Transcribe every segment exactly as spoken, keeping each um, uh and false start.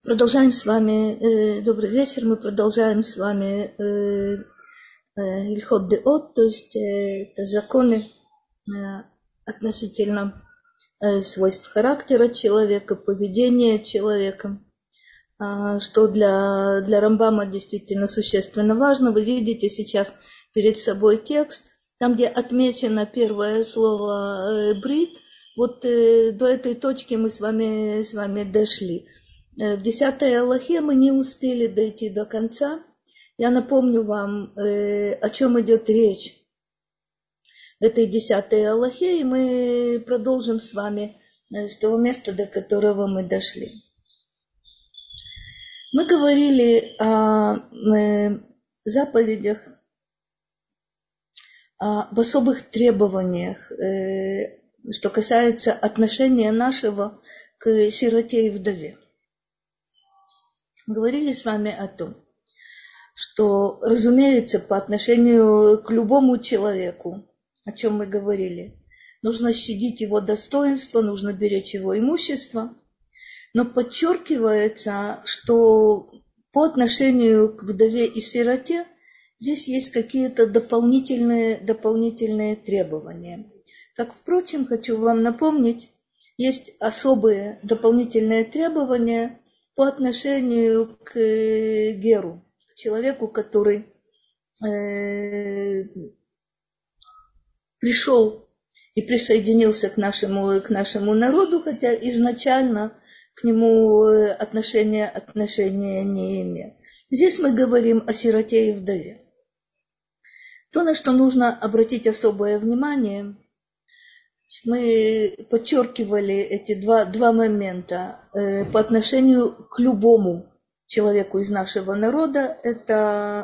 Продолжаем с вами, э, добрый вечер, мы продолжаем с вами э, э, Ильхот Деот, то есть э, это законы э, относительно э, свойств характера человека, поведения человека, э, что для, для Рамбама действительно существенно важно. Вы видите сейчас перед собой текст, там, где отмечено первое слово э, брит, вот э, до этой точки мы с вами, с вами дошли. В десятой Аллахе мы не успели дойти до конца. Я напомню вам, э, о чем идет речь в этой десятой Аллахе, и мы продолжим с вами э, с того места, до которого мы дошли. Мы говорили о э, заповедях, об особых требованиях, э, что касается отношения нашего к сироте и вдове. Говорили с вами о том, что, разумеется, по отношению к любому человеку, о чем мы говорили, нужно щадить его достоинство, нужно беречь его имущество, но подчеркивается, что по отношению к вдове и сироте здесь есть какие-то дополнительные, дополнительные требования. Как, впрочем, хочу вам напомнить, есть особые дополнительные требования по отношению к геру, к человеку, который э, пришел и присоединился к нашему, к нашему народу, хотя изначально к нему отношения, отношения не имел. Здесь мы говорим о сироте и вдове. То, на что нужно обратить особое внимание, мы подчеркивали эти два, два момента э, по отношению к любому человеку из нашего народа. Это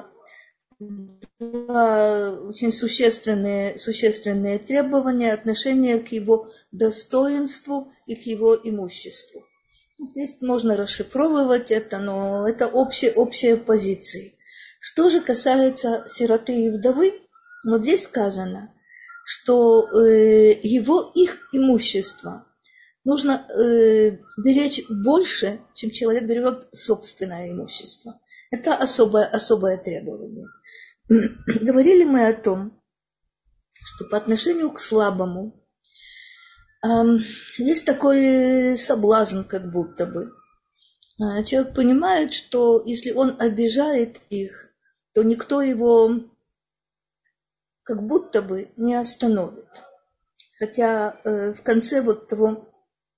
два очень существенные, существенные требования, отношения к его достоинству и к его имуществу. Здесь можно расшифровывать это, но это общие, общие позиции. Что же касается сироты и вдовы, вот здесь сказано, что э, его, их имущество нужно э, беречь больше, чем человек берет собственное имущество. Это особое, особое требование. Говорили мы о том, что по отношению к слабому э, есть такой соблазн, как будто бы. Э, человек понимает, что если он обижает их, то никто его как будто бы не остановит. Хотя э, в конце вот того,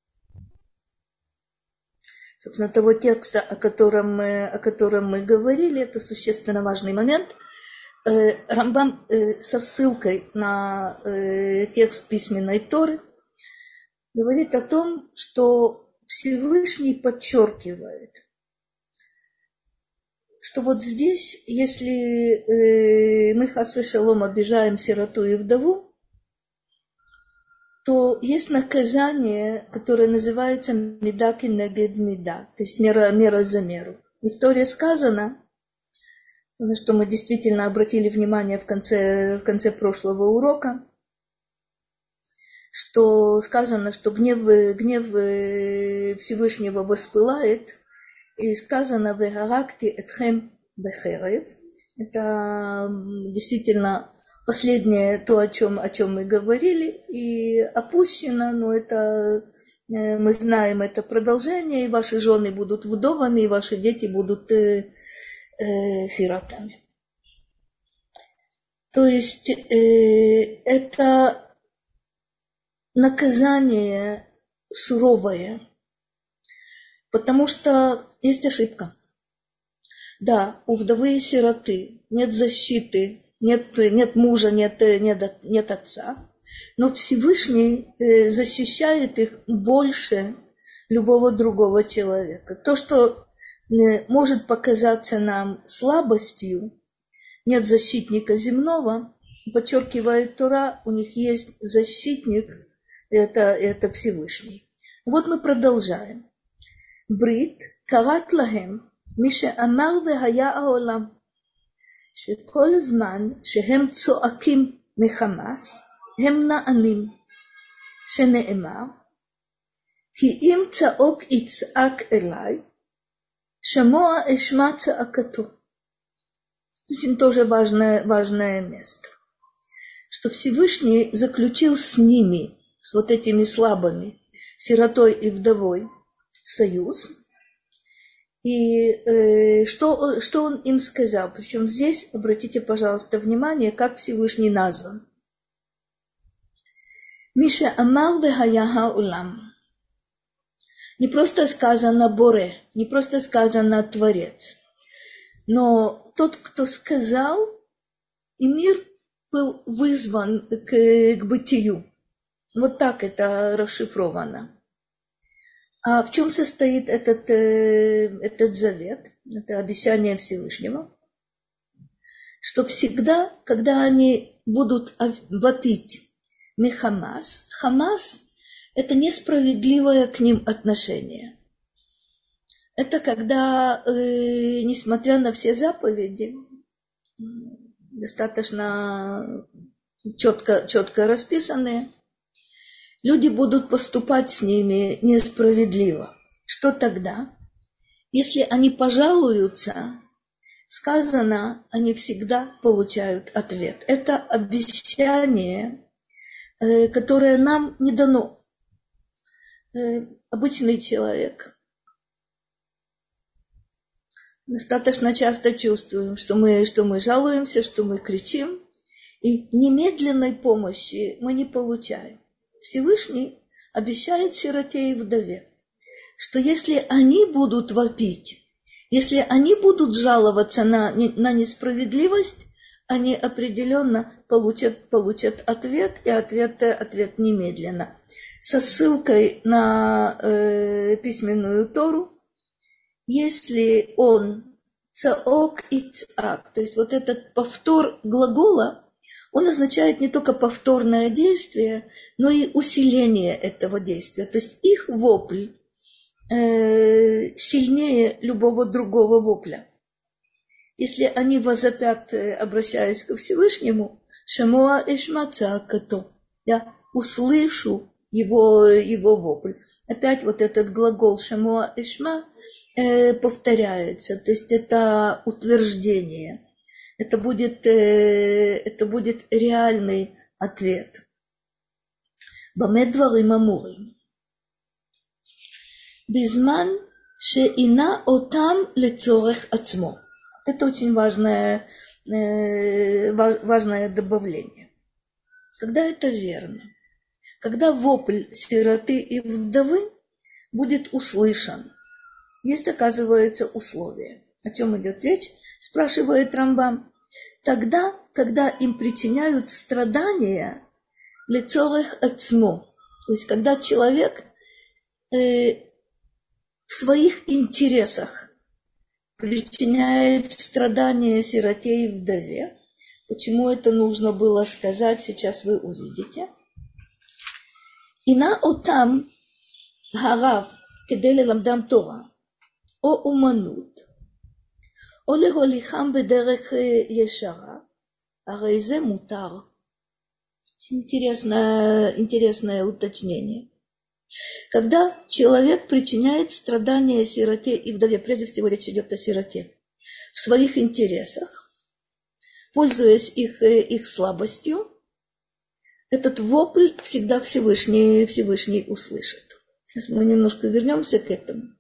собственно, того текста, о котором мы, о котором мы говорили, это существенно важный момент, э, Рамбам э, со ссылкой на э, текст письменной Торы говорит о том, что Всевышний подчеркивает, что вот здесь, если э, мы хас вешалом обижаем сироту и вдову, то есть наказание, которое называется мида кенегед мида, то есть мера, мера за меру. И в Торе сказано, на что мы действительно обратили внимание в конце, в конце прошлого урока, что сказано, что гнев, гнев Всевышнего воспылает, и сказано «Вегаракти этхем бехерев». Это действительно последнее то, о чем, о чем мы говорили, и опущено, но это, мы знаем, это продолжение, и ваши жены будут вдовами, и ваши дети будут э, э, сиротами. То есть э, это наказание суровое, потому что есть ошибка. Да, у вдовы и сироты нет защиты, нет, нет мужа, нет, нет, нет отца, но Всевышний защищает их больше любого другого человека. То, что может показаться нам слабостью, нет защитника земного, подчеркивает Тора, у них есть защитник, это, это Всевышний. Вот мы продолжаем. ברית קראת להם מי שאמר והיה העולם שכל זמן שהם צועקים מחמס הם נענים שנאמר כי אם צעוק יצעק אליי Шамоа эшма цаакату. Очень тоже важное, важное место. Что Всевышний заключил с ними, с вот этими слабыми, сиротой и вдовой, союз. И э, что, что он им сказал? Причем здесь, обратите, пожалуйста, внимание, как Всевышний назван. Миша амар вехая улам. Не просто сказано Боре, не просто сказано Творец, но тот, кто сказал, и мир был вызван к, к бытию. Вот так это расшифровано. А в чем состоит этот, этот завет, это обещание Всевышнего? Что всегда, когда они будут вопить мехамас, хамас – это несправедливое к ним отношение. Это когда, э, несмотря на все заповеди, достаточно четко, четко расписанные, люди будут поступать с ними несправедливо. Что тогда? Если они пожалуются, сказано, они всегда получают ответ. Это обещание, которое нам не дано. Обычный человек. Достаточно часто чувствуем, что мы, что мы жалуемся, что мы кричим, и немедленной помощи мы не получаем. Всевышний обещает сироте и вдове, что если они будут вопить, если они будут жаловаться на, на несправедливость, они определенно получат, получат ответ, и ответ, ответ немедленно. Со ссылкой на э, письменную Тору, если он цаок и цак, то есть вот этот повтор глагола, он означает не только повторное действие, но и усиление этого действия. То есть их вопль э, сильнее любого другого вопля. Если они возопят, обращаясь ко Всевышнему, шамоа эшма цаакато, я услышу его, его вопль. Опять вот этот глагол шамоа эшма э, повторяется, то есть это утверждение. Это будет, э, это будет реальный ответ. Баме дварим амурим. Бизман шеина отам лецорех ацмо. Это очень важное, э, важное добавление. Когда это верно, когда вопль сироты и вдовы будет услышан, есть, оказывается, условие. О чем идет речь? Спрашивает Рамбам. Тогда, когда им причиняют страдания лецорех ацмо, то есть когда человек э, в своих интересах причиняет страдания сироте и вдове. Почему это нужно было сказать, сейчас вы увидите. Ина отам харав кедей леламдам Тора, о уманут, о леголихам бедерех ешара, הרי זה מותר. Интересное, интересное уточнение. Когда человек причиняет страдания сироте и вдове, прежде всего речь идет о сироте, в своих интересах, пользуясь их, их слабостью, этот вопль всегда Всевышний, Всевышний услышит. Сейчас мы немножко вернемся к этому.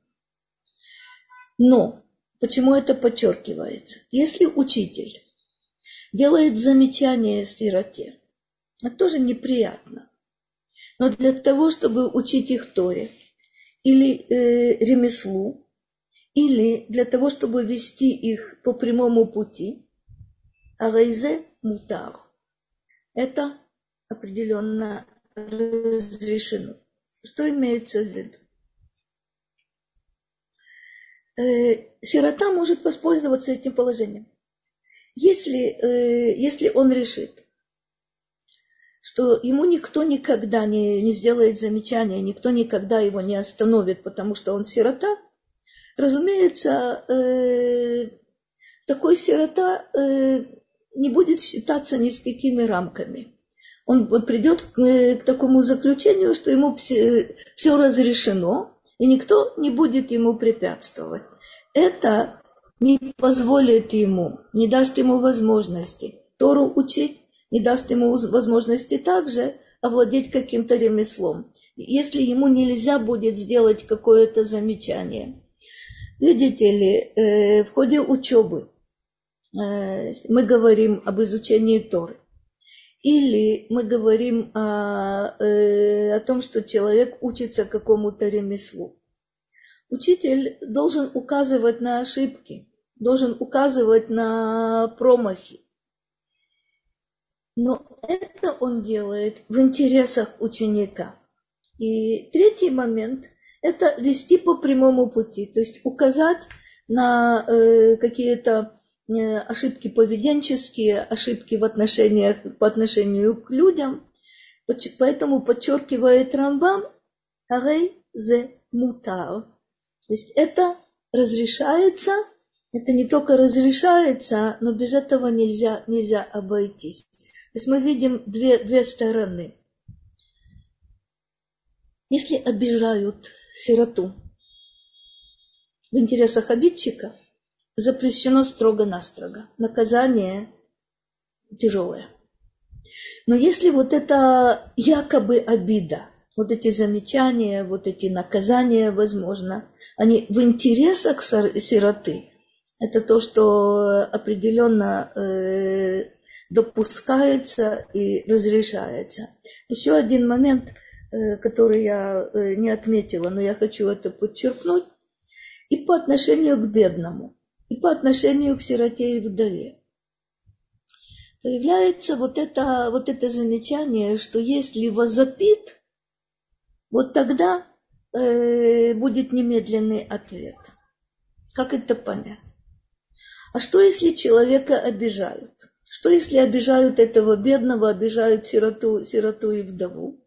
Но почему это подчеркивается? Если учитель делает замечание сироте, это тоже неприятно. Но для того, чтобы учить их Торе, или э, ремеслу, или для того, чтобы вести их по прямому пути, арейзе мутар, это определенно разрешено. Что имеется в виду? Э, сирота может воспользоваться этим положением. Если, э, если он решит, что ему никто никогда не, не сделает замечания, никто никогда его не остановит, потому что он сирота, разумеется, э, такой сирота э, не будет считаться ни с какими рамками. Он придет к, к такому заключению, что ему все, все разрешено, и никто не будет ему препятствовать. это не позволит ему, не даст ему возможности Тору учить, не даст ему возможности также овладеть каким-то ремеслом, если ему нельзя будет сделать какое-то замечание. Видите ли, в ходе учебы мы говорим об изучении Торы, или мы говорим о, о том, что человек учится какому-то ремеслу. Учитель должен указывать на ошибки, должен указывать на промахи. Но это он делает в интересах ученика. И третий момент – это вести по прямому пути, то есть указать на э, какие-то э, ошибки поведенческие, ошибки в отношениях, по отношению к людям. Поэтому подчеркивает Рамбам «Арей зе мутар». То есть это разрешается, это не только разрешается, но без этого нельзя, нельзя обойтись. То есть мы видим две, две стороны. Если обижают сироту в интересах обидчика, запрещено строго-настрого. Наказание тяжелое. Но если вот это якобы обида, вот эти замечания, вот эти наказания, возможно, они в интересах сироты, это то, что определенно э, допускается и разрешается. Еще один момент, э, который я э, не отметила, но я хочу это подчеркнуть, и по отношению к бедному, и по отношению к сироте и вдове. Появляется вот это, вот это замечание, что если возопит, вот тогда э, будет немедленный ответ. Как это понять? А что, если человека обижают? Что, если обижают этого бедного, обижают сироту, сироту и вдову?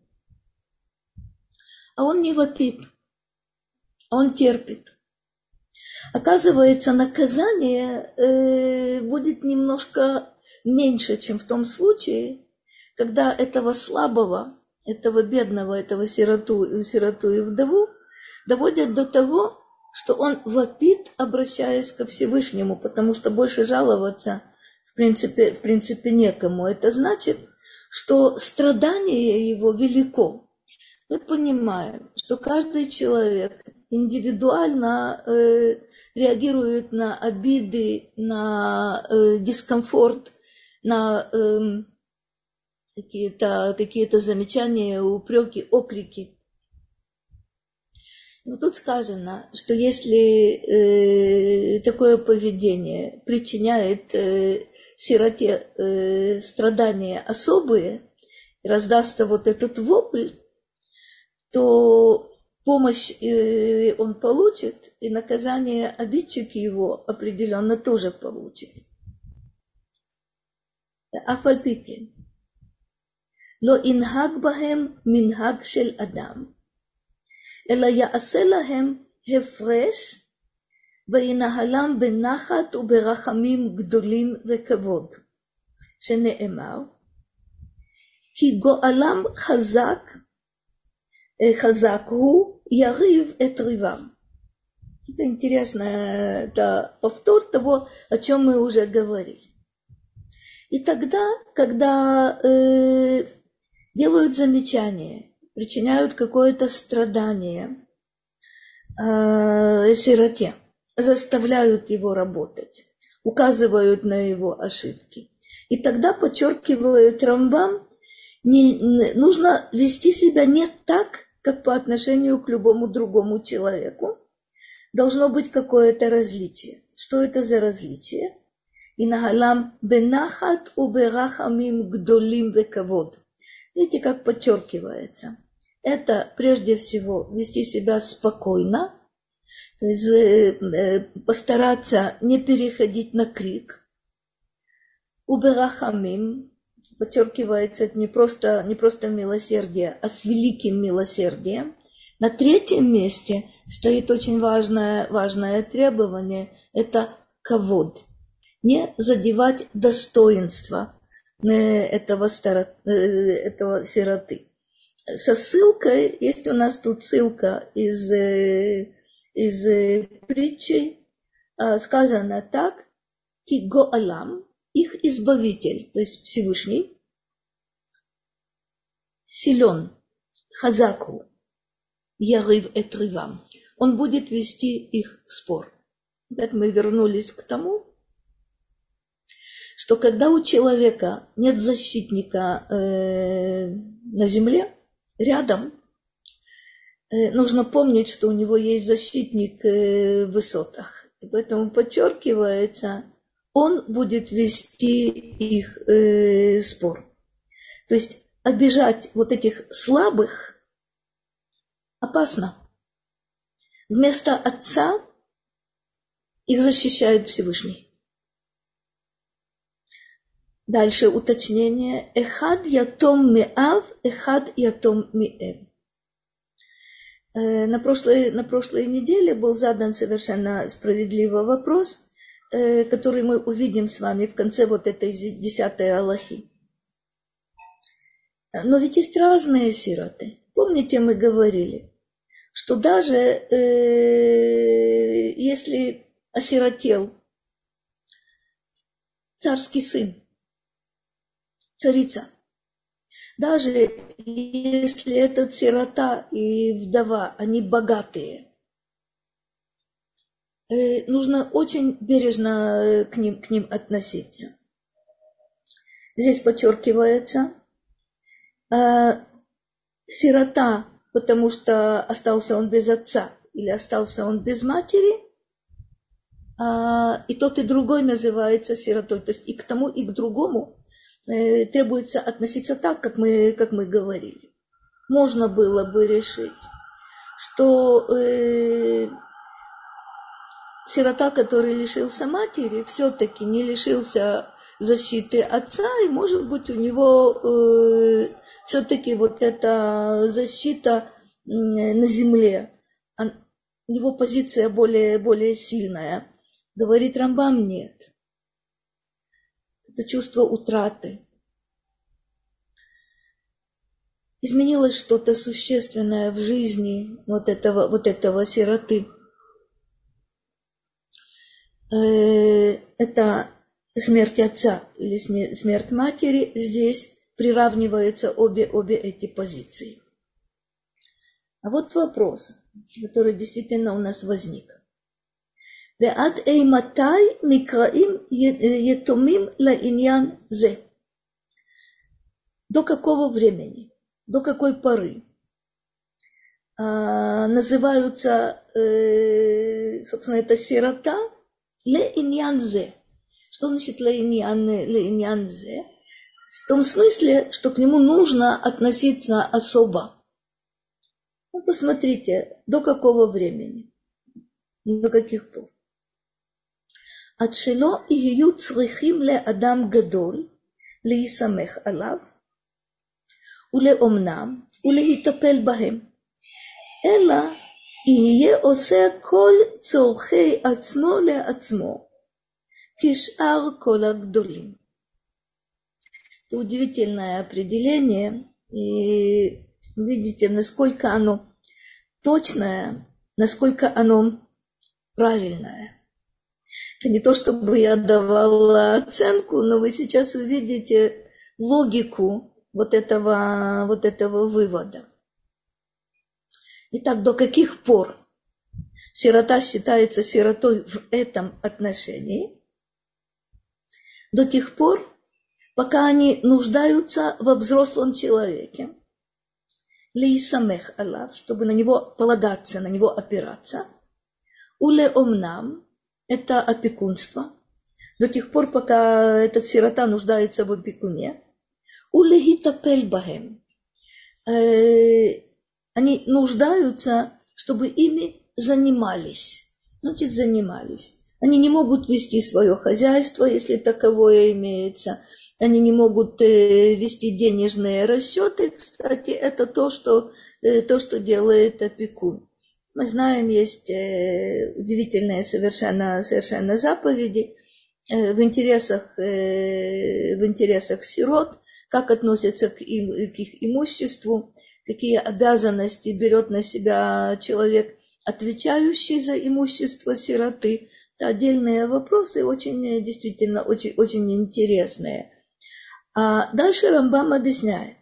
А он не вопит, а он терпит. Оказывается, наказание э, будет немножко меньше, чем в том случае, когда этого слабого, этого бедного, этого сироту, сироту и вдову доводят до того, что он вопит, обращаясь ко Всевышнему, потому что больше жаловаться в принципе, в принципе некому. Это значит, что страдание его велико. Мы понимаем, что каждый человек индивидуально э, реагирует на обиды, на э, дискомфорт, на э, какие-то, какие-то замечания, упреки, окрики. Но тут сказано, что если э, такое поведение причиняет э, сироте э, страдания особые, раздастся вот этот вопль, то помощь э, он получит, и наказание обидчик его определенно тоже получит. Афальпикен. Ло инхаг бахем минхаг шель адам. אלא יעשה להם הפרש וינהלם בנחת וברחמים גדולים וכבוד, שנאמר, כי גואלם חזק, חזק הוא יריב את ריבם. Это интересно, это повтор того, о чем мы уже говорили. И тогда, когда э, делают замечания, причиняют какое-то страдание э, сироте, заставляют его работать, указывают на его ошибки. И тогда подчеркивает Рамбам, не, нужно вести себя не так, как по отношению к любому другому человеку. Должно быть какое-то различие. Что это за различие? Инагалам бенахат уберахамим гдолим векавод. Видите, как подчеркивается. Это прежде всего вести себя спокойно, то есть э, постараться не переходить на крик. Уберахамим, подчеркивается, это не просто, не просто милосердие, а с великим милосердием. На третьем месте стоит очень важное, важное требование, это кавод. Не задевать достоинство этого, старо, этого сироты. Со ссылкой, есть у нас тут ссылка из, из притчи, сказано так, ки гоалам, их избавитель, то есть Всевышний, силен, хазаку, ярив этривам. Он будет вести их спор. Так мы вернулись к тому, что когда у человека нет защитника э, на земле, рядом, э, нужно помнить, что у него есть защитник э, в высотах. И поэтому подчеркивается, он будет вести их э, спор. То есть обижать вот этих слабых опасно. Вместо отца их защищает Всевышний. Дальше уточнение. Эхад ятом миав, эхад ятом миэм. На прошлой, на прошлой неделе был задан совершенно справедливый вопрос, который мы увидим с вами в конце вот этой десятой алахи. Но ведь есть разные сироты. Помните, мы говорили, что даже э, если осиротел царский сын, царица, даже если этот сирота и вдова, они богатые, э, нужно очень бережно к ним, к ним относиться. Здесь подчеркивается, э, сирота, потому что остался он без отца или остался он без матери, э, и тот и другой называется сиротой. То есть и к тому, и к другому э, требуется относиться так, как мы, как мы говорили. Можно было бы решить, что э, сирота, который лишился матери, все-таки не лишился защиты отца, и, может быть, у него э, все-таки вот эта защита э, на земле, он, у него позиция более, более сильная. Говорит Рамбам, нет. Это чувство утраты. Изменилось что-то существенное в жизни вот этого, вот этого сироты. Э, это смерть отца или смерть матери, здесь приравниваются обе, обе эти позиции. А вот вопрос, который действительно у нас возник. ועד אימתי נקראים יתומים לעניין זה? До какого времени, до какой поры а, называются, э, собственно, это сирота לעניין זה? Что значит לעניין זה? В том смысле, что к нему нужно относиться особо. Ну, посмотрите, до какого времени, до каких пор. עד שלא יהיו צריכים לאדם גדול להיסמך עליו ולאומנם ולהיטפל בהם, אלא יהיה עושה כל צורכי עצמו לעצמו כשאר כל הגדולים. Это удивительное определение, и видите, насколько оно точное, насколько оно правильное. Это не то, чтобы я давала оценку, но вы сейчас увидите логику вот этого, вот этого вывода. Итак, до каких пор сирота считается сиротой в этом отношении? До тех пор, пока они нуждаются во взрослом человеке, лейсамех алав, чтобы на него полагаться, на него опираться, уле омнам, это опекунство, до тех пор, пока этот сирота нуждается в опекуне. Улехитапель бахем. Они нуждаются, чтобы ими занимались. Значит, занимались. Они не могут вести свое хозяйство, если таковое имеется. Они не могут вести денежные расчеты. Кстати, это то, что, то, что делает опекун. Мы знаем, есть э, удивительные совершенно, совершенно заповеди э, в, интересах, э, в интересах сирот, как относятся к, им, к их имуществу, какие обязанности берет на себя человек, отвечающий за имущество сироты. Это отдельные вопросы, очень, действительно, очень, очень интересные. А дальше Рамбам объясняет.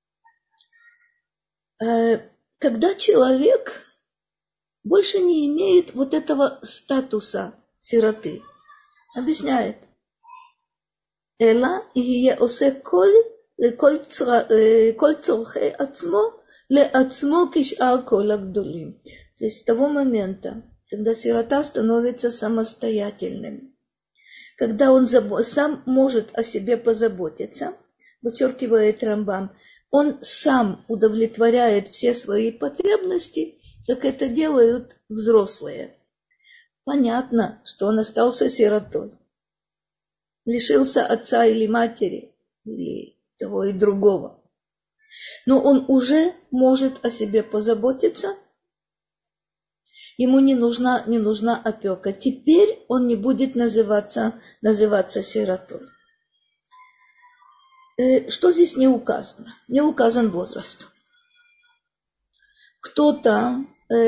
Когда человек больше не имеет вот этого статуса сироты, объясняет. Эла ие осе коль цорхей ацмо ле ацмо кишар коль агдолим. То есть с того момента, когда сирота становится самостоятельным, когда он сам может о себе позаботиться, подчеркивает Рамбам, он сам удовлетворяет все свои потребности, как это делают взрослые. Понятно, что он остался сиротой, лишился отца или матери, или того и другого. Но он уже может о себе позаботиться, ему не нужна, не нужна опека. Теперь он не будет называться, называться сиротой. Что здесь не указано? Не указан возраст. Кто-то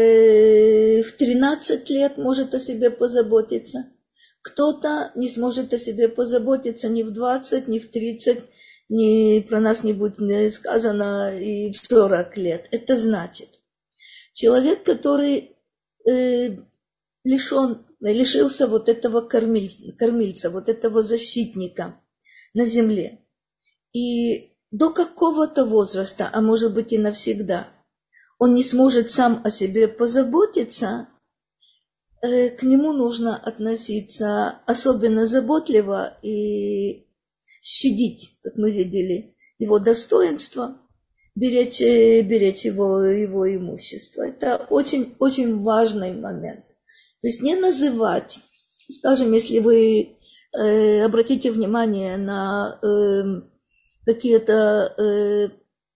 э, в тринадцать лет может о себе позаботиться, кто-то не сможет о себе позаботиться ни в двадцать, ни в тридцать, ни про нас не будет сказано и в сорок лет. Это значит, человек, который э, лишен, лишился вот этого кормильца, кормильца, вот этого защитника на земле, и до какого-то возраста, а может быть и навсегда, он не сможет сам о себе позаботиться, э, к нему нужно относиться особенно заботливо и щадить, как мы видели, его достоинство, беречь, беречь его, его имущество. Это очень, очень важный момент. То есть не называть, скажем, если вы э, обратите внимание на э, какие-то э,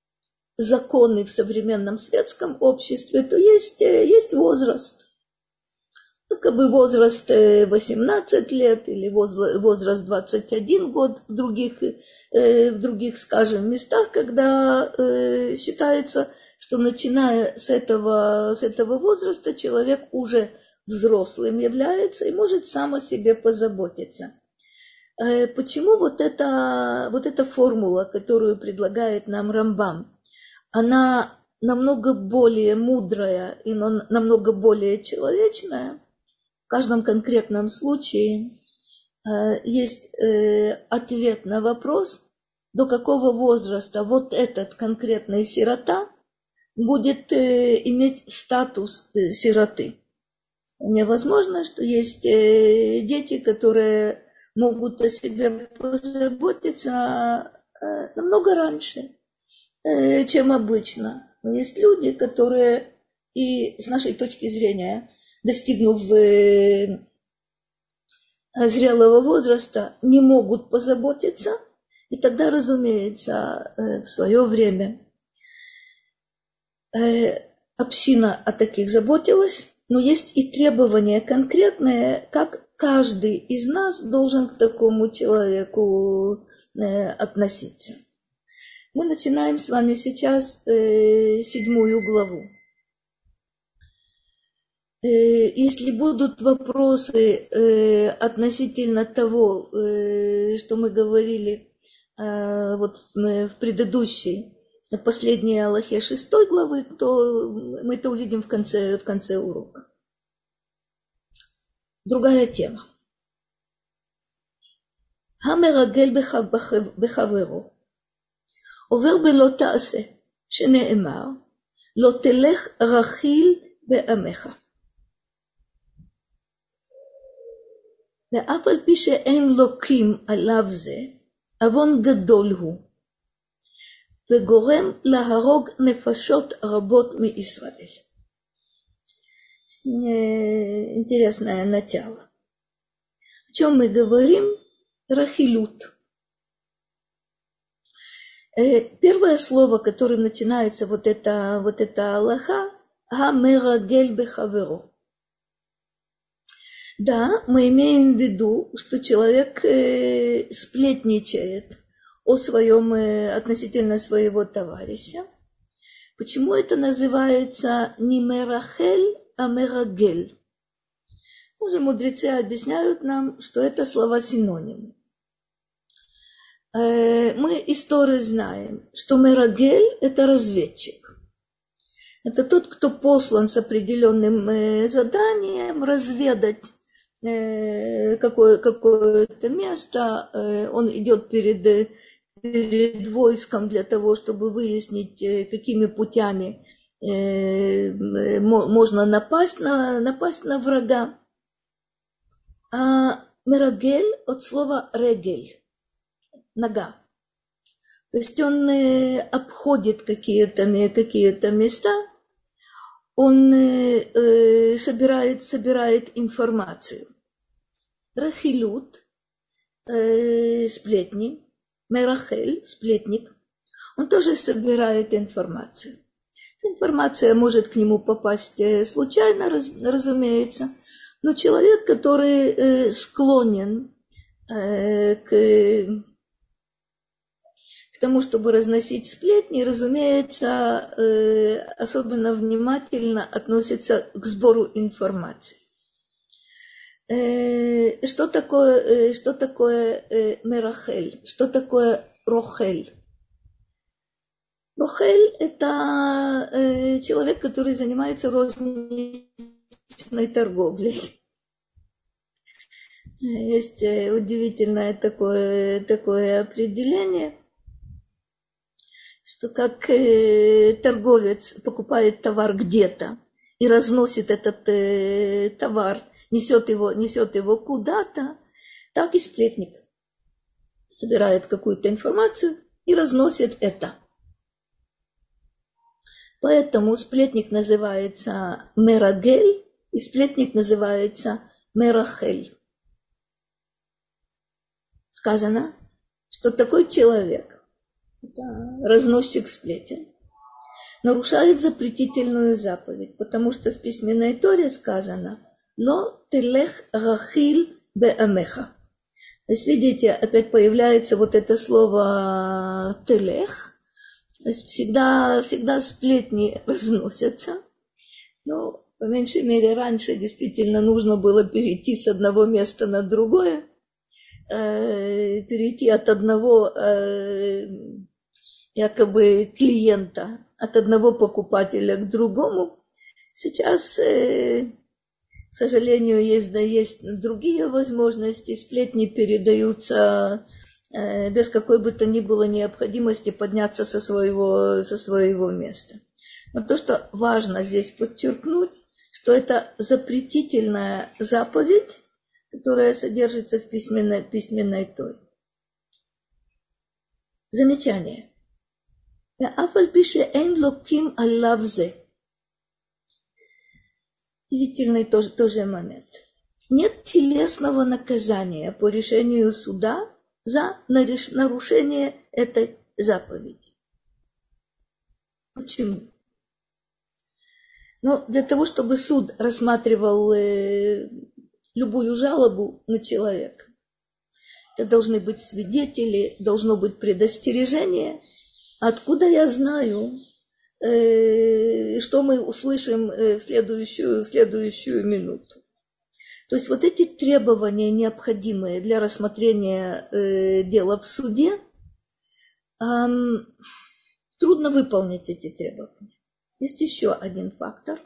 законы в современном светском обществе, то есть, есть возраст. Ну, как бы возраст восемнадцать лет или возраст двадцать один год в других, в других, скажем, местах, когда считается, что начиная с этого, с этого возраста человек уже взрослым является и может сам о себе позаботиться. Почему вот эта, вот эта формула, которую предлагает нам Рамбам, она намного более мудрая и намного более человечная? В каждом конкретном случае есть ответ на вопрос, до какого возраста вот этот конкретный сирота будет иметь статус сироты. Вполне возможно, что есть дети, которые могут о себе позаботиться намного раньше, чем обычно. Но есть люди, которые и с нашей точки зрения, достигнув зрелого возраста, не могут позаботиться. И тогда, разумеется, в свое время община о таких заботилась, но есть и требования конкретные, как каждый из нас должен к такому человеку относиться. Мы начинаем с вами сейчас седьмую главу. Если будут вопросы относительно того, что мы говорили вот в предыдущей, последней алахе шестой главы, то мы это увидим в конце, в конце урока. Другая тема. המרגל בחברו עובר בלא תעשה, שנאמר, לא תלך רכיל בעמך. ואף על פי שאין לוקים עליו זה, עוון גדול הוא, וגורם להרוג נפשות רבות מישראל. Интересное начало. О чем мы говорим? Рахилют. Первое слово, которым начинается вот это, вот это алаха, хамерагель бехаверо. Да, мы имеем в виду, что человек э, сплетничает о своем, э, относительно своего товарища. Почему это называется не мерахель, а мерагель? Уже мудрецы объясняют нам, что это слова-синонимы. Мы из Торы знаем, что мерагель – это разведчик. Это тот, кто послан с определенным заданием разведать какое, какое-то место. Он идет перед, перед войском для того, чтобы выяснить, какими путями можно напасть на, напасть на врага. А мерагель от слова регель – нога. То есть он обходит какие-то, какие-то места, он э, собирает, собирает информацию. Рахилют, э, сплетни, мерахель, сплетник, он тоже собирает информацию. Информация может к нему попасть случайно, раз, разумеется, но человек, который э, склонен э, к... К тому, чтобы разносить сплетни, разумеется, особенно внимательно относится к сбору информации. Что такое, что такое мерахель? Что такое рохель? Рохель – это человек, который занимается розничной торговлей. Есть удивительное такое, такое определение, что как э, торговец покупает товар где-то и разносит этот э, товар, несет его, несет его куда-то, так и сплетник собирает какую-то информацию и разносит это. Поэтому сплетник называется мерагель, и сплетник называется мерахель. Сказано, что такой человек, разносчик сплетен, нарушает запретительную заповедь, потому что в письменной Торе сказано «Ло телех рахиль беамеха». То есть, видите, опять появляется вот это слово «телех». То есть всегда, всегда сплетни разносятся. Ну, по меньшей мере, раньше действительно нужно было перейти с одного места на другое, э, перейти от одного э, якобы клиента, от одного покупателя к другому. Сейчас, э, к сожалению, есть, да, есть другие возможности. Сплетни передаются э, без какой бы то ни было необходимости подняться со своего, со своего места. Но то, что важно здесь подчеркнуть, что это запретительная заповедь, которая содержится в письменной, письменной Торе. Замечание. Удивительный тоже, тоже момент. Нет телесного наказания по решению суда за нарушение этой заповеди. Почему? Ну, для того, чтобы суд рассматривал э, любую жалобу на человека, это должны быть свидетели, должно быть предостережение. Откуда я знаю, э, что мы услышим в следующую, в следующую минуту? То есть вот эти требования, необходимые для рассмотрения э, дела в суде, э, трудно выполнить эти требования. Есть еще один фактор.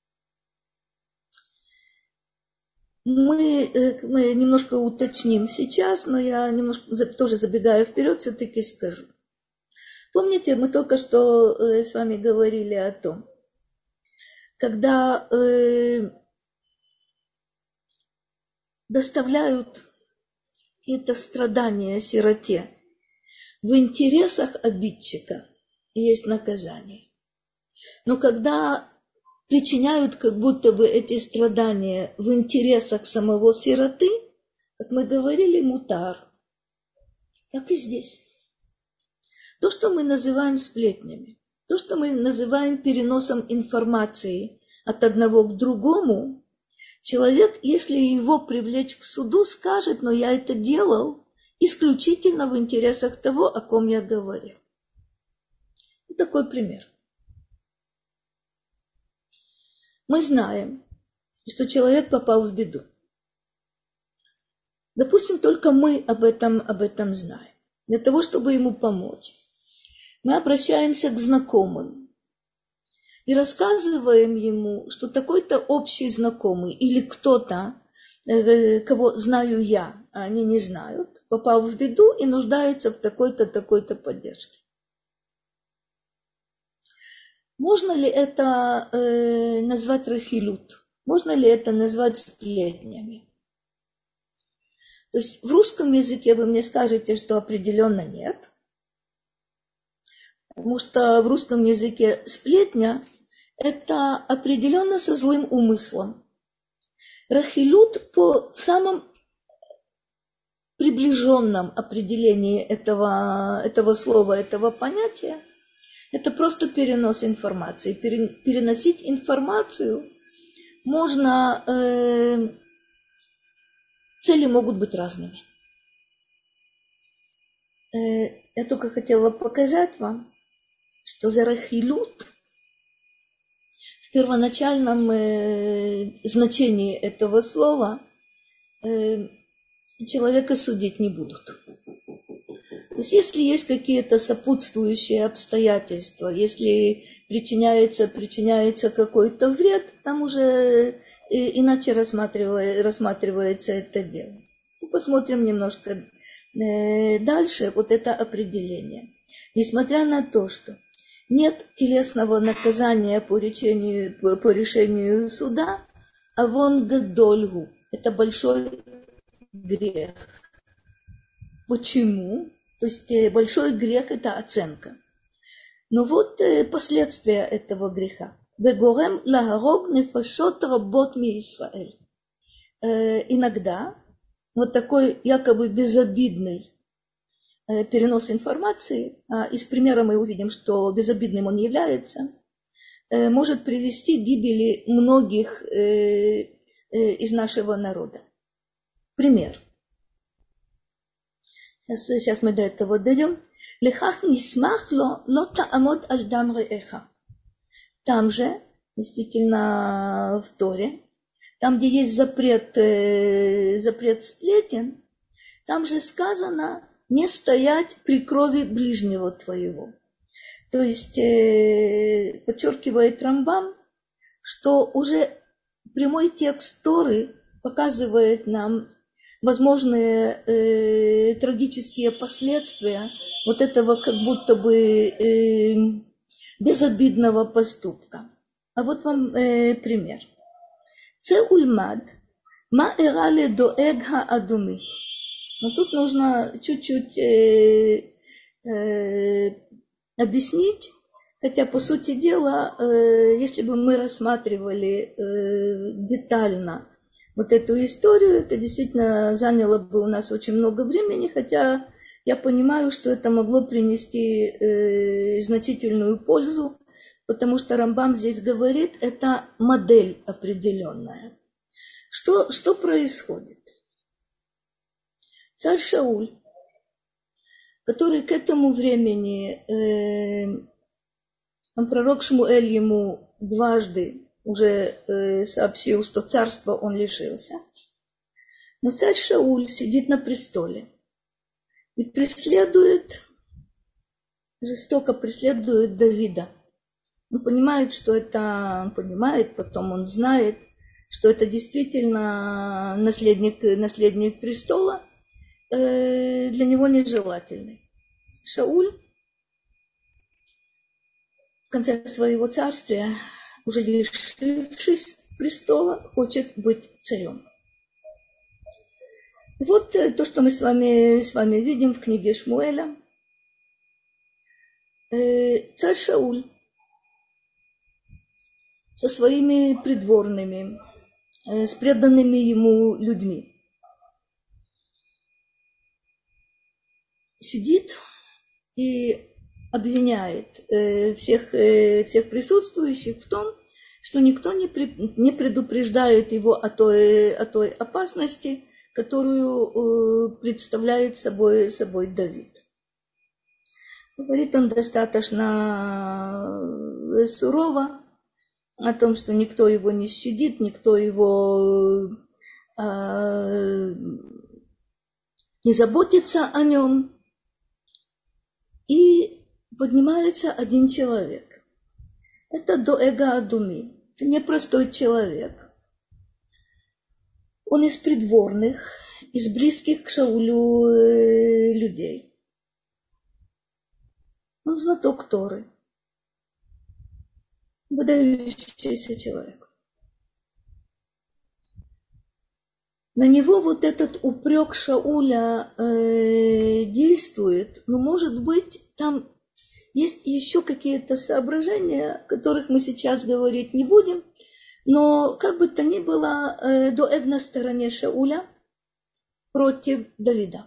Мы, э, мы немножко уточним сейчас, но я немножко тоже забегая вперед, все-таки скажу. Помните, мы только что э, с вами говорили о том, когда э, доставляют какие-то страдания сироте, в интересах обидчика есть наказание. Но когда причиняют как будто бы эти страдания в интересах самого сироты, как мы говорили, мутар, так и здесь. То, что мы называем сплетнями, то, что мы называем переносом информации от одного к другому, человек, если его привлечь к суду, скажет, но я это делал исключительно в интересах того, о ком я говорил. Вот такой пример. Мы знаем, что человек попал в беду. допустим, только мы об этом, об этом знаем. Для того, чтобы ему помочь, мы обращаемся к знакомым и рассказываем ему, что такой-то общий знакомый или кто-то, кого знаю я, а они не знают, попал в беду и нуждается в такой-то, такой-то поддержке. Можно ли это э, назвать рахилют? Можно ли это назвать сплетнями? То есть в русском языке вы мне скажете, что определенно нет. Потому что в русском языке сплетня – это определенно со злым умыслом. Рахилют по самом приближенном определении этого, этого слова, этого понятия, это просто перенос информации. Переносить информацию можно, э, цели могут быть разными. Э, я только хотела показать вам, что за рахилют в первоначальном э, значении этого слова э, человека судить не будут. То есть если есть какие-то сопутствующие обстоятельства, если причиняется, причиняется какой-то вред, там уже иначе рассматривается, рассматривается это дело. Посмотрим немножко дальше вот это определение. Несмотря на то, что нет телесного наказания по решению, по, по решению суда, а вон гадольгу – это большой грех. Почему? То есть большой грех – это оценка. Но вот последствия этого греха. «Вегорем лагарог нефашот работ ми-Исраэль». Иногда вот такой якобы безобидный перенос информации, а из примера мы увидим, что безобидным он является, может привести к гибели многих из нашего народа. Пример. Сейчас, сейчас мы до этого дойдем. Лехах нисмах ло лота амот аль дам реэха. Там же, действительно в Торе, там, где есть запрет, э, запрет сплетен, там же сказано не стоять при крови ближнего твоего. То есть э, подчеркивает Рамбам, что уже прямой текст Торы показывает нам возможные э, трагические последствия вот этого как будто бы э, безобидного поступка. А вот вам э, пример. Це ульмад, ма эрале доэг ха-адуми. Но тут нужно чуть-чуть э, э, объяснить, хотя по сути дела, э, если бы мы рассматривали э, детально вот эту историю, это действительно заняло бы у нас очень много времени, хотя я понимаю, что это могло принести э, значительную пользу, потому что Рамбам здесь говорит, это модель определенная. Что, что происходит? Царь Шауль, который к этому времени, э, пророк Шмуэль ему дважды уже э, сообщил, что царства он лишился. Но царь Шауль сидит на престоле и преследует, жестоко преследует Давида. Он понимает, что это, он понимает, потом он знает, что это действительно наследник, наследник престола, э, для него нежелательный. Шауль в конце своего царствия, уже лишившись престола, хочет быть царем. Вот то, что мы с вами, с вами видим в книге Шмуэля. Царь Шауль со своими придворными, с преданными ему людьми сидит и обвиняет всех, всех присутствующих в том, что никто не, при, не предупреждает его о той, о той опасности, которую представляет собой, собой Давид. Говорит он достаточно сурово о том, что никто его не щадит, никто его э, не заботится о нем, и поднимается один человек. Это Доэга Адуми. Это непростой человек. Он из придворных, из близких к Шаулю людей. Он знаток Торы. Выдающийся человек. На него вот этот упрек Шауля э, действует, но, может быть, там есть еще какие-то соображения, о которых мы сейчас говорить не будем, но как бы то ни было, э, Доэг на стороне Шауля против Давида.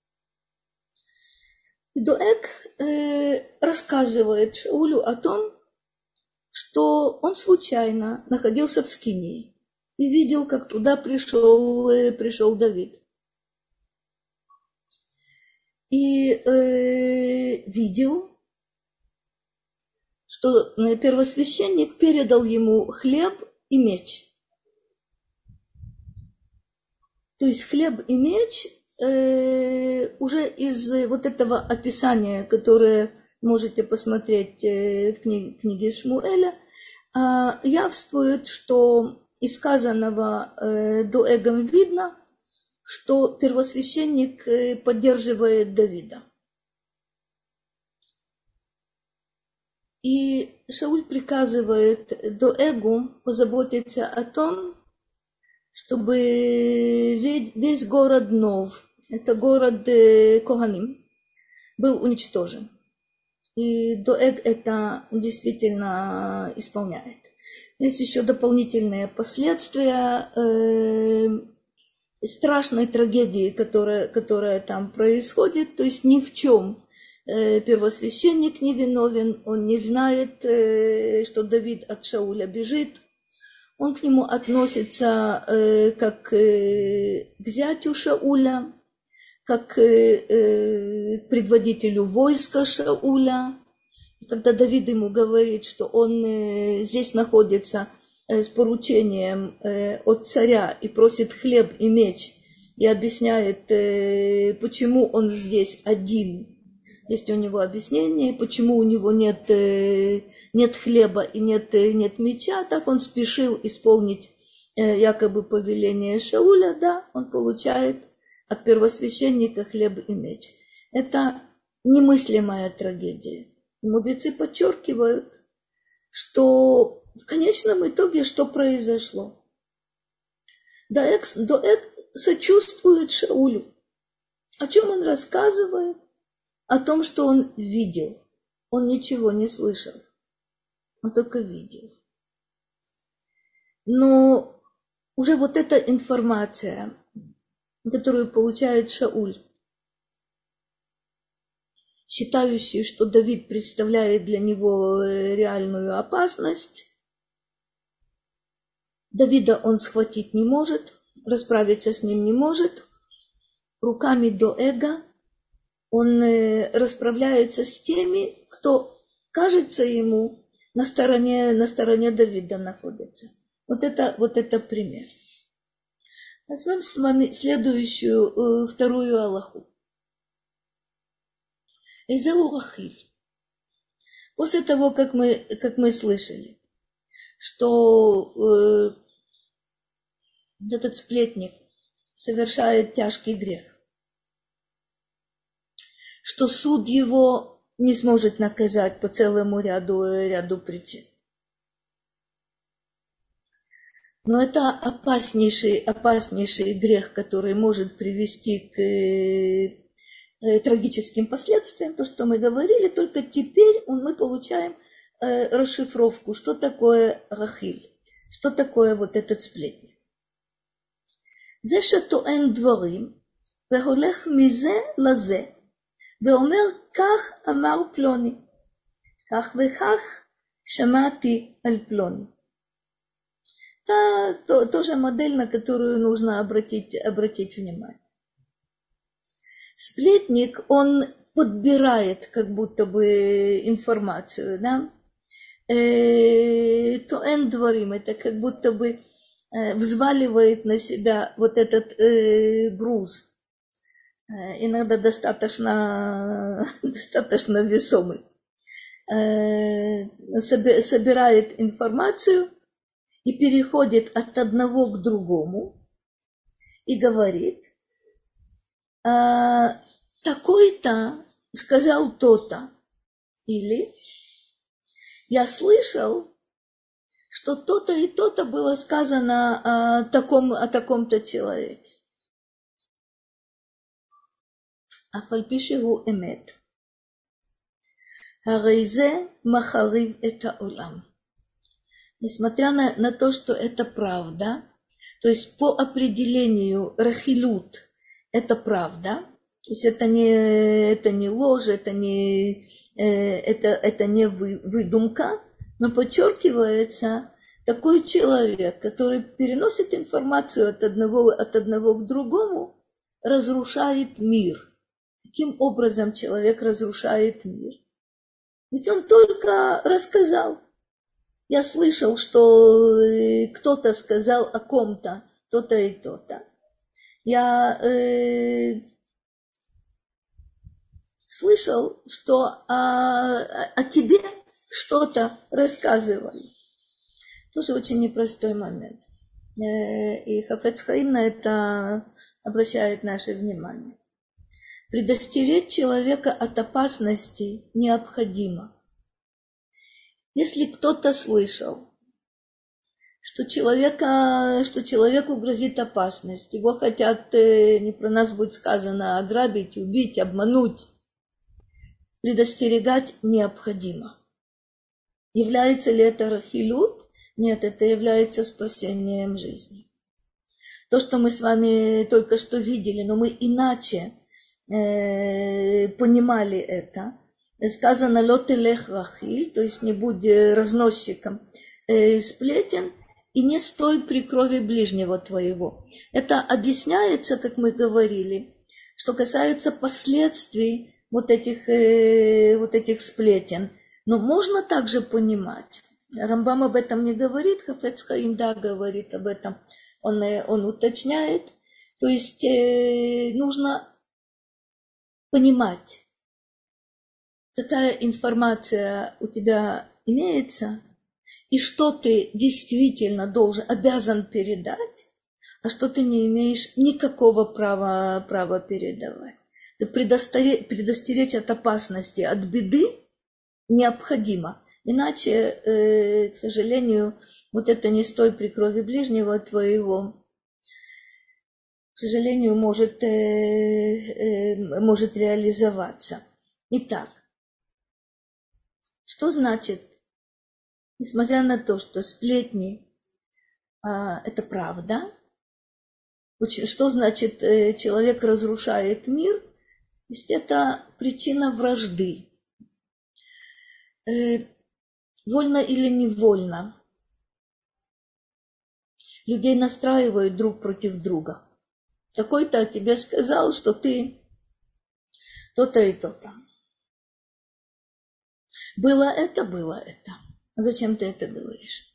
Доэг э, рассказывает Шаулю о том, что он случайно находился в Скинии и видел, как туда пришел, э, пришел Давид. И э, видел, что первосвященник передал ему хлеб и меч. То есть хлеб и меч э, уже из вот этого описания, которое можете посмотреть э, в книге, книге Шмуэля, э, явствует, что из сказанного э, Доэгом видно, что первосвященник э, поддерживает Давида. И Шауль приказывает Доэгу позаботиться о том, чтобы весь, весь город Нов, это город э, Коганим, был уничтожен. И Доэг это действительно исполняет. Есть еще дополнительные последствия э, страшной трагедии, которая, которая там происходит. То есть ни в чем э, первосвященник не виновен, он не знает, э, что Давид от Шауля бежит. Он к нему относится э, как э, к зятю Шауля, как к э, предводителю войска Шауля. Когда Давид ему говорит, что он э, здесь находится э, с поручением э, от царя и просит хлеб и меч, и объясняет, э, почему он здесь один. Есть у него объяснение, почему у него нет, э, нет хлеба и нет, э, нет меча. Так он спешил исполнить э, якобы повеление Шауля. Да, он получает от первосвященника хлеб и меч. Это немыслимая трагедия. Мудрецы подчеркивают, что в конечном итоге что произошло? Доэг, Доэг сочувствует Шаулю. О чем он рассказывает? О том, что он видел. Он ничего не слышал. Он только видел. Но уже вот эта информация, которую получает Шауль, считающий, что Давид представляет для него реальную опасность, Давида он схватить не может, расправиться с ним не может. Руками Доэга он расправляется с теми, кто, кажется ему, на стороне, на стороне Давида находится. Вот это, вот это пример. Возьмем с вами следующую, вторую алаху. Эзеу Рахиль. После того, как мы, как мы слышали, что э, этот сплетник совершает тяжкий грех, что суд его не сможет наказать по целому ряду, ряду причин. Но это опаснейший, опаснейший грех, который может привести к э, трагическим последствиям. То, что мы говорили, только теперь мы получаем э, расшифровку, что такое Рахиль, что такое вот этот сплетник. זה שטוען דברים והולך מזה לזה ואומר כך אמר פלוני, כך וכך שמעתי על פלוני. Это то, тоже модель, на которую нужно обратить, обратить внимание. Сплетник, он подбирает как будто бы информацию, да? Тоэн дворим, это как будто бы взваливает на себя вот этот э, груз иногда достаточно, достаточно весомый, собирает информацию и переходит от одного к другому и говорит, такой-то сказал то-то, или я слышал, что то-то и то-то было сказано о, таком, о таком-то человеке. Афальпишеву эмет. Харейзе махарив это улам. Несмотря на, на то, что это правда, то есть по определению рахилют это правда, то есть это не, это не ложь, это не, это, это не вы, выдумка, но подчеркивается, такой человек, который переносит информацию от одного, от одного к другому, разрушает мир. Каким образом человек разрушает мир? Ведь он только рассказал. Я слышал, что кто-то сказал о ком-то, то-то и то-то. Я э, слышал, что о, о тебе что-то рассказывали. Тоже очень непростой момент. И Хафец Хаим на это обращает наше внимание. Предостеречь человека от опасности необходимо. Если кто-то слышал, что, человека, что человеку грозит опасность, его хотят, не про нас будет сказано, ограбить, убить, обмануть, предостерегать необходимо. Является ли это рахилют? Нет, это является спасением жизни. То, что мы с вами только что видели, но мы иначе э, понимали это. Сказано «лотелех рахиль», то есть не будь разносчиком э, сплетен, и не стой при крови ближнего твоего. Это объясняется, как мы говорили, что касается последствий вот этих, э, вот этих сплетен. Но можно также понимать, Рамбам об этом не говорит, Хафец Хаим, да, говорит об этом, он, он уточняет. То есть э, нужно понимать, какая информация у тебя имеется, и что ты действительно должен, обязан передать, а что ты не имеешь никакого права, права передавать. Предостеречь, предостеречь от опасности, от беды необходимо. Иначе, э, к сожалению, вот это не стой при крови ближнего твоего, к сожалению, может, э, э, может реализоваться. Итак, что значит, несмотря на то, что сплетни э, это правда, что значит э, человек разрушает мир? То есть это причина вражды. Э, вольно или невольно людей настраивают друг против друга. Такой-то тебе сказал, что ты то-то и то-то. Было это, было это. А зачем ты это говоришь?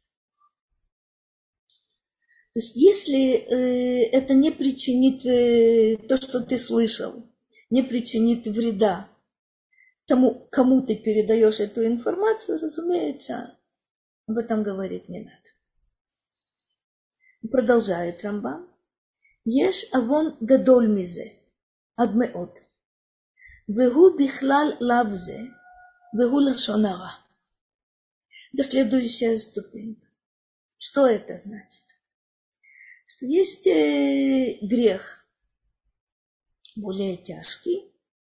То есть если э, это не причинит, э, то, что ты слышал, не причинит вреда тому, кому ты передаешь эту информацию, разумеется, об этом говорить не надо. Продолжает Рамбам. Еш авон гадоль мизе, ад меот. Вегу бихлал лавзе, вегу лашон ара. Это следующая ступенька. Что это значит? Что есть э, грех более тяжкий,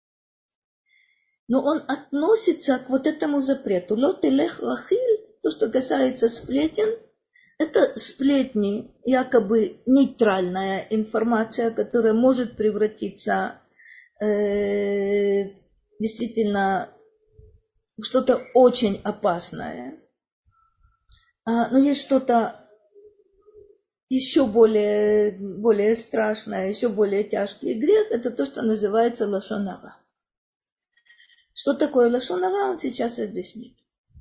но он относится к вот этому запрету. Лотелех рахиль, то, что касается сплетен, это сплетни, якобы нейтральная информация, которая может превратиться э, действительно в что-то очень опасное. А, но есть что-то еще более, более страшное, еще более тяжкий грех, это то, что называется лашон ара. Что такое лашон ара, он сейчас объяснит.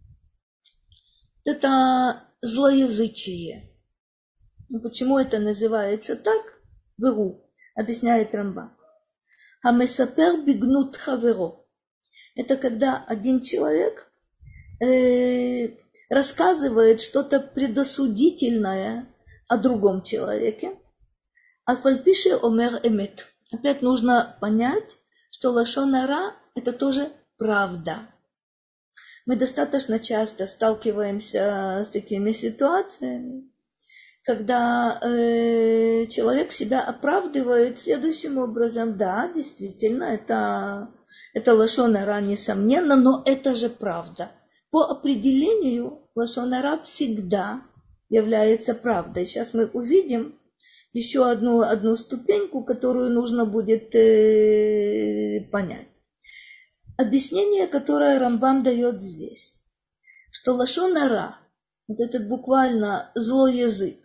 Это злоязычие. Ну, почему это называется так? Вегу, объясняет Рамбам. Хамесапер бигнут хаверо. Это когда один человек э, рассказывает что-то предосудительное о другом человеке. Афальпише омер эмет. Опять нужно понять, что лашон ара – это тоже правда. Мы достаточно часто сталкиваемся с такими ситуациями, когда э, человек себя оправдывает следующим образом. Да, действительно, это, это лашон ара, несомненно, но это же правда. По определению лашон ара всегда является правдой. Сейчас мы увидим еще одну, одну ступеньку, которую нужно будет э, понять. Объяснение, которое Рамбам дает здесь, что лашон ара, вот этот буквально злой язык,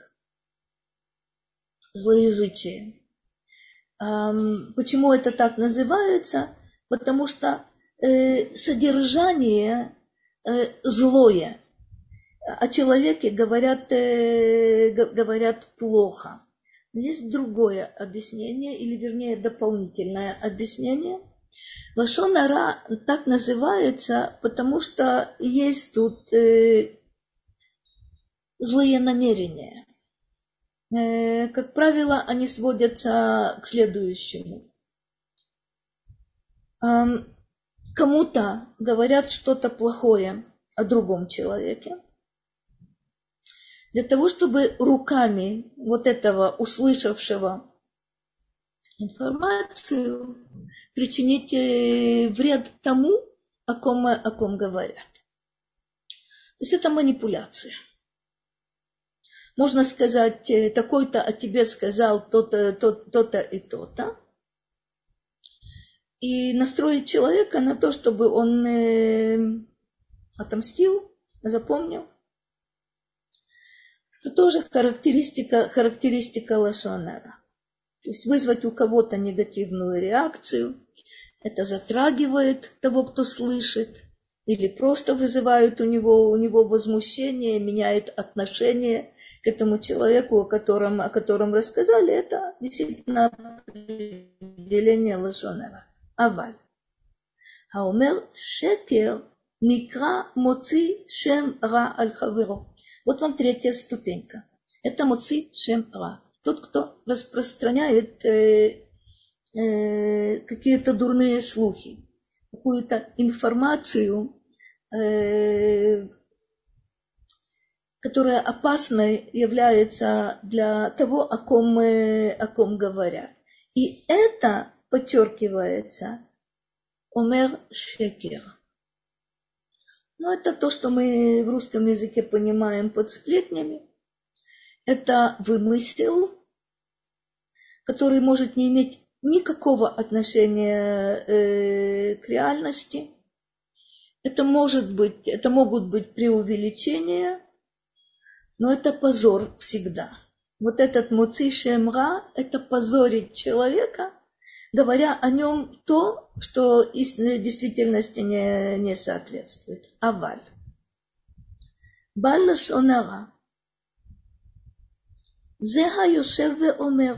злоязычие. Эм, почему это так называется? Потому что э, содержание э, злое, о человеке говорят, э, говорят плохо. Есть другое объяснение, или вернее дополнительное объяснение. Лашон ара так называется, потому что есть тут э, злые намерения. Э, как правило, они сводятся к следующему. Э, кому-то говорят что-то плохое о другом человеке. Для того, чтобы руками вот этого услышавшего информацию причинить вред тому, о ком, о ком говорят. То есть это манипуляция. Можно сказать, такой-то о тебе сказал то-то, то-то и то-то. И настроить человека на то, чтобы он э, отомстил, запомнил. Это тоже характеристика, характеристика лашон ара. То есть вызвать у кого-то негативную реакцию, это затрагивает того, кто слышит, или просто вызывает у него, у него возмущение, меняет отношение к этому человеку, о котором, о котором рассказали. Это действительно определение лашон ара. Аваль. Хаомер шекер никра моци шем ра аль хаверо. Вот вам третья ступенька. Это моци шем ра. Тот, кто распространяет э, э, какие-то дурные слухи, какую-то информацию, э, которая опасной является для того, о ком, э, о ком говорят. И это подчеркивается омер шекер. Но это то, что мы в русском языке понимаем под сплетнями. Это вымысел, который может не иметь никакого отношения э, к реальности. Это может быть, это могут быть преувеличения, но это позор всегда. Вот этот моци шем ра – это позорить человека, говоря о нем то, что действительности не, не соответствует. Аваль. Баль лашон ара. זה היושב ואומר,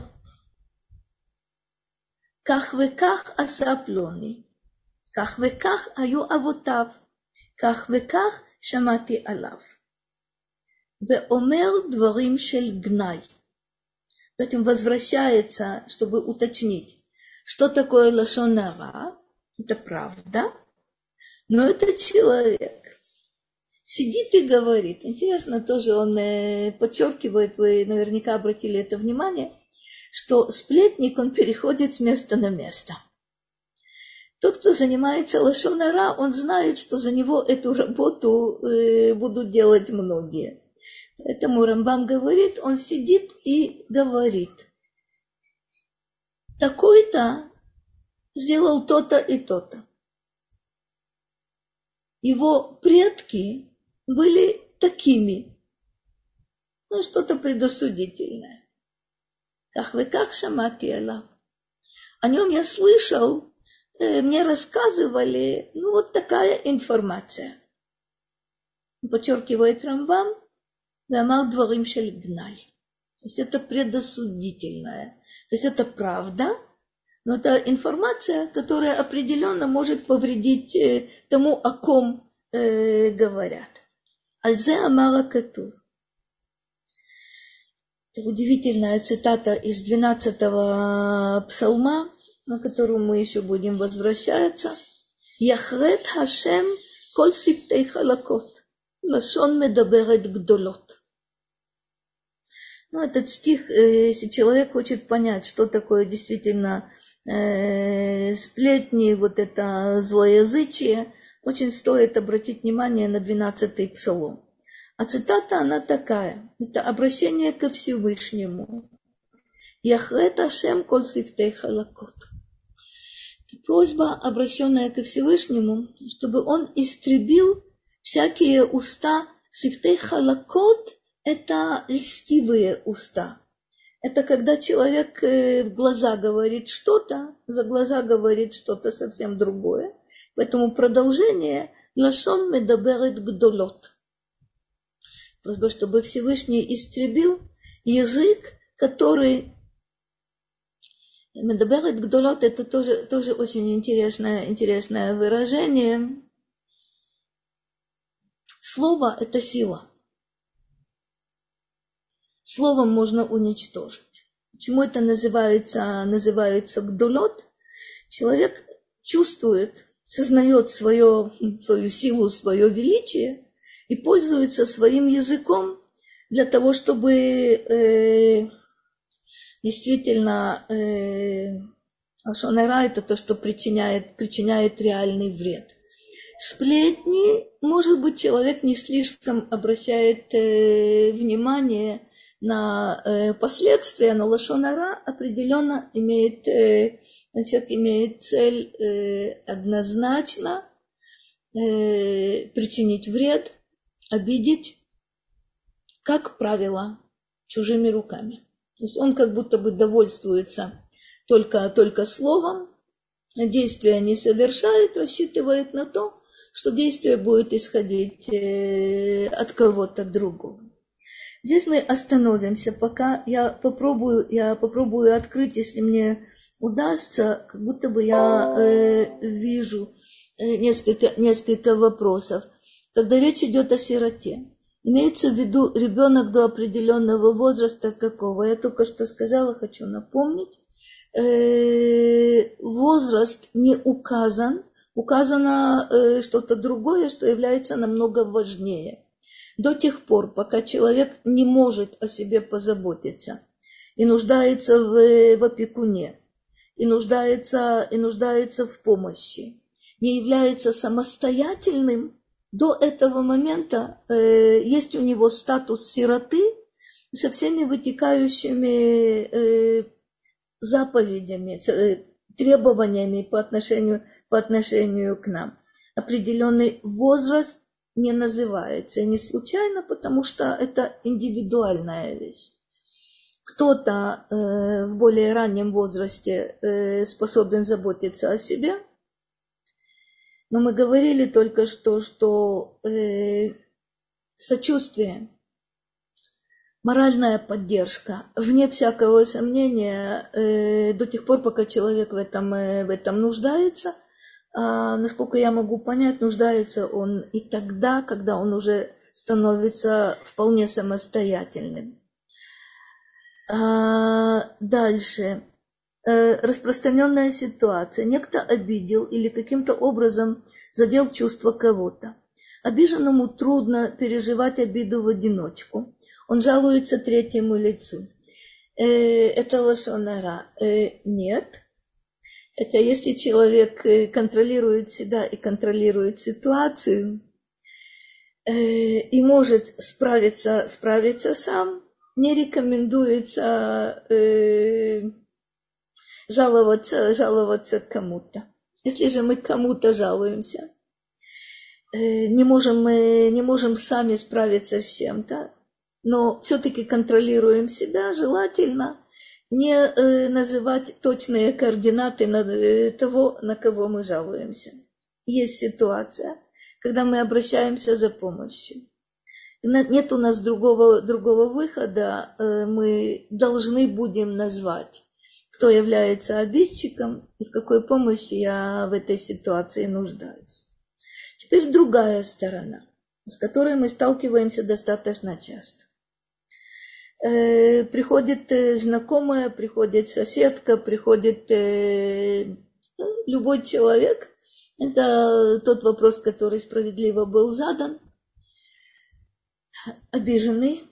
כך וכך עשה פלוני, כך וכך היו אבותיו, כך וכך שמעתי עליו. ואומר דברים של גנאי. Поэтому возвращается, чтобы уточнить, что такое лашон ара, это правда, но это человек. Сидит и говорит. Интересно, тоже он э, подчеркивает, вы наверняка обратили это внимание, что сплетник, он переходит с места на место. Тот, кто занимается лашон ара, он знает, что за него эту работу э, будут делать многие. Поэтому Рамбам говорит, он сидит и говорит. Такой-то сделал то-то и то-то. Его предки были такими. Ну, что-то предосудительное. Как вы как шамати алав. О нем я слышал, э, мне рассказывали, ну, вот такая информация. Подчеркивает Рамбам, вамал дворим шель гнай. То есть это предосудительное. То есть это правда, Но это информация, которая определенно может повредить э, тому, о ком э, говорят. Альзе амара катув. Удивительная цитата из двенадцатого псалма, на которую мы еще будем возвращаться. Яхрет Хашем коль сифтей халакот, лашон медаберет гдолот. Ну, этот стих, если человек хочет понять, что такое действительно э, сплетни, вот это злоязычие, очень стоит обратить внимание на двенадцатый псалом. А цитата, она такая. Это обращение ко Всевышнему. Яхрет Ашем коль сифтей халакот. Просьба, обращенная ко Всевышнему, чтобы он истребил всякие уста. Сифтей халакот – это льстивые уста. Это когда человек в глаза говорит что-то, за глаза говорит что-то совсем другое. Поэтому продолжение лашон медаберет гдолот. Просьба, чтобы Всевышний истребил язык, который... Медаберет гдолот – это тоже, тоже очень интересное, интересное выражение. Слово – это сила. Словом можно уничтожить. Почему это называется, называется гдолот? Человек чувствует, сознает свое, свою силу, свое величие и пользуется своим языком для того, чтобы э, действительно э, лашон ара – это то, что причиняет, причиняет реальный вред. Сплетни, может быть, человек не слишком обращает э, внимание на э, последствия, но лашон ара определенно имеет, э, значит, имеет цель э, однозначно э, причинить вред, обидеть, как правило, чужими руками. То есть он как будто бы довольствуется только, только словом, действия не совершает, рассчитывает на то, что действие будет исходить э, от кого-то другого. Здесь мы остановимся, пока я попробую, я попробую открыть, если мне удастся, как будто бы я э, вижу э, несколько, несколько вопросов. Когда речь идет о сироте, имеется в виду ребенок до определенного возраста какого? Я только что сказала, хочу напомнить. Э, возраст не указан, указано э, что-то другое, что является намного важнее. До тех пор, пока человек не может о себе позаботиться и нуждается в, в опекуне, и нуждается, и нуждается в помощи, не является самостоятельным, до этого момента э, есть у него статус сироты со всеми вытекающими э, заповедями, э, требованиями по отношению, по отношению к нам. Определенный возраст не называется, и не случайно, потому что это индивидуальная вещь. Кто-то э, в более раннем возрасте э, способен заботиться о себе, но мы говорили только что, что э, сочувствие, моральная поддержка, вне всякого сомнения, э, до тех пор, пока человек в этом, э, в этом нуждается, а, насколько я могу понять, нуждается он и тогда, когда он уже становится вполне самостоятельным. А, дальше. Э, распространенная ситуация. Некто обидел или каким-то образом задел чувства кого-то. Обиженному трудно переживать обиду в одиночку. Он жалуется третьему лицу. Э, это лашон ара. Э, нет. Это если человек контролирует себя и контролирует ситуацию э, и может справиться, справиться сам, не рекомендуется э, жаловаться, жаловаться кому-то. Если же мы кому-то жалуемся, э, не можем, мы не можем сами справиться с чем-то, но все-таки контролируем себя, желательно не э, называть точные координаты на, э, того, на кого мы жалуемся. Есть ситуация, когда мы обращаемся за помощью. Нет у нас другого, другого выхода, э, мы должны будем назвать, кто кто является обидчиком и в какой помощи я в этой ситуации нуждаюсь. Теперь другая сторона, с которой мы сталкиваемся достаточно часто. Э, приходит э, знакомая, приходит соседка, приходит э, ну, любой человек. Это тот вопрос, который справедливо был задан. Обиженный.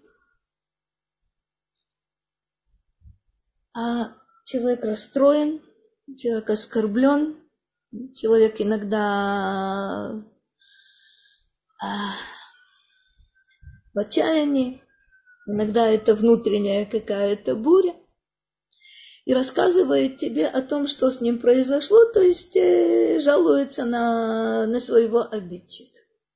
А человек расстроен, человек оскорблен, человек иногда а, в отчаянии, иногда это внутренняя какая-то буря, и рассказывает тебе о том, что с ним произошло, то есть э, жалуется на, на своего обидчика.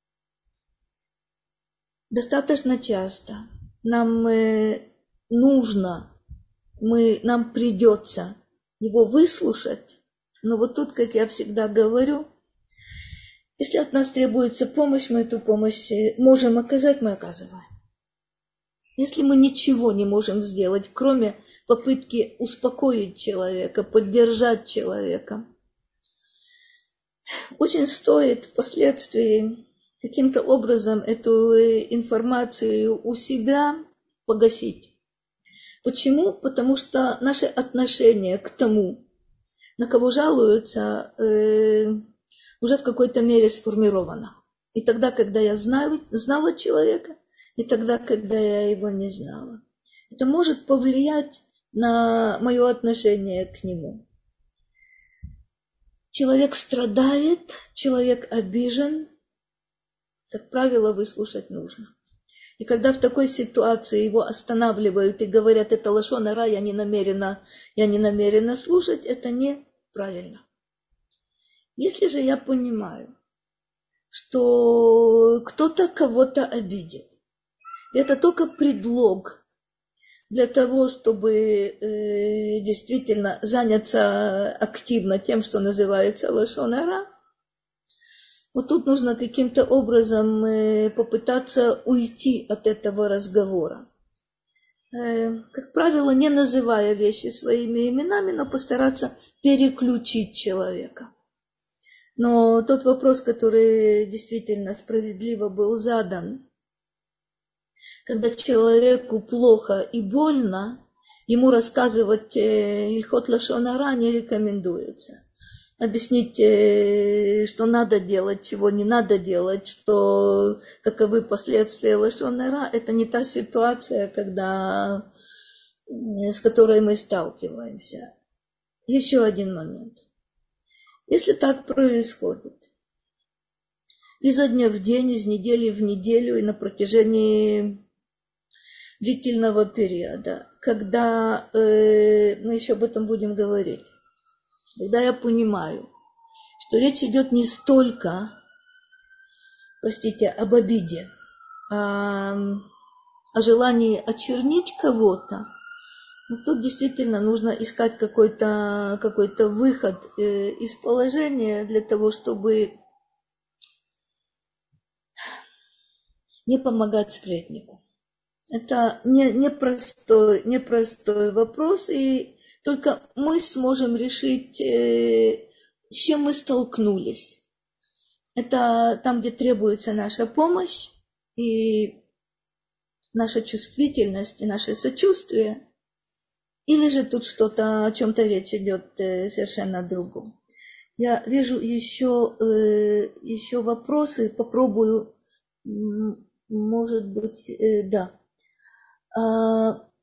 Достаточно часто нам э, нужно, мы, нам придется его выслушать, но вот тут, как я всегда говорю, если от нас требуется помощь, мы эту помощь можем оказать, мы оказываем. Если мы ничего не можем сделать, кроме попытки успокоить человека, поддержать человека, очень стоит впоследствии каким-то образом эту информацию у себя погасить. Почему? Потому что наше отношение к тому, на кого жалуются, э, уже в какой-то мере сформировано. И тогда, когда я знала, знала человека, и тогда, когда я его не знала. Это может повлиять на мое отношение к нему. Человек страдает, человек обижен, как правило, выслушать нужно. И когда в такой ситуации его останавливают и говорят, это лашон ара, я не намерена, я не намерена слушать, это неправильно. Если же я понимаю, что кто-то кого-то обидел, это только предлог для того, чтобы э, действительно заняться активно тем, что называется лашон ара, вот тут нужно каким-то образом э, попытаться уйти от этого разговора. Э, как правило, не называя вещи своими именами, но постараться переключить человека. Но тот вопрос, который действительно справедливо был задан, когда человеку плохо и больно, ему рассказывать Ильхот лашон ара не рекомендуется. Объяснить, что надо делать, чего не надо делать, что каковы последствия лашон ара, это не та ситуация, когда, с которой мы сталкиваемся. Еще один момент. Если так происходит, изо дня в день, из недели в неделю и на протяжении длительного периода, когда э, мы еще об этом будем говорить, когда я понимаю, что речь идет не столько, простите, об обиде, а о желании очернить кого-то, но тут действительно нужно искать какой-то, какой-то выход э, из положения для того, чтобы не помогать сплетнику. Это непростой, не непростой вопрос, и только мы сможем решить, э, с чем мы столкнулись. Это там, где требуется наша помощь, и наша чувствительность, и наше сочувствие, или же тут что-то, о чем-то речь идет э, совершенно другом. Я вижу еще, э, еще вопросы, попробую, может быть, э, да. А, к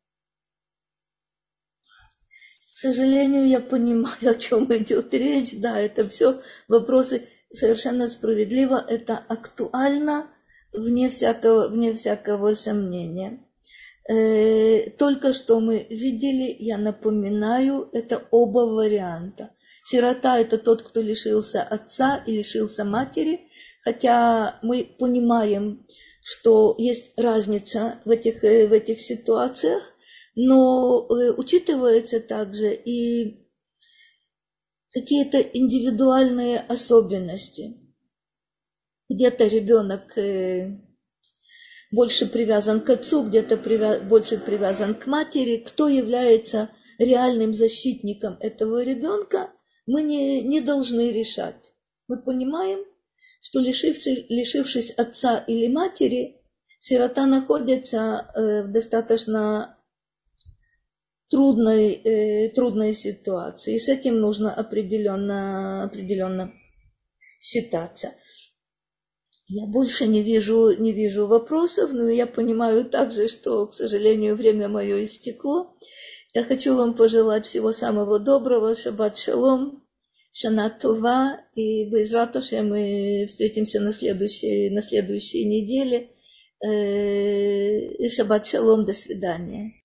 сожалению, я понимаю, о чем идет речь. Да, это все вопросы совершенно справедливо, это актуально, вне всякого, вне всякого сомнения. Э, только что мы видели, я напоминаю, это оба варианта. Сирота – это тот, кто лишился отца и лишился матери, хотя мы понимаем, что есть разница в этих, в этих ситуациях, но э, учитывается также и какие-то индивидуальные особенности. Где-то ребенок э, больше привязан к отцу, где-то привя- больше привязан к матери. Кто является реальным защитником этого ребенка, мы не, не должны решать. Мы понимаем, что лишившись, лишившись отца или матери, сирота находится э, в достаточно трудной, э, трудной ситуации. И с этим нужно определенно, определенно считаться. Я больше не вижу, не вижу вопросов, но я понимаю также, что, к сожалению, время мое истекло. Я хочу вам пожелать всего самого доброго, шаббат шалом, шана това, и безрат Ашем мы встретимся на следующей, на следующей неделе. Шаббат шалом, до свидания.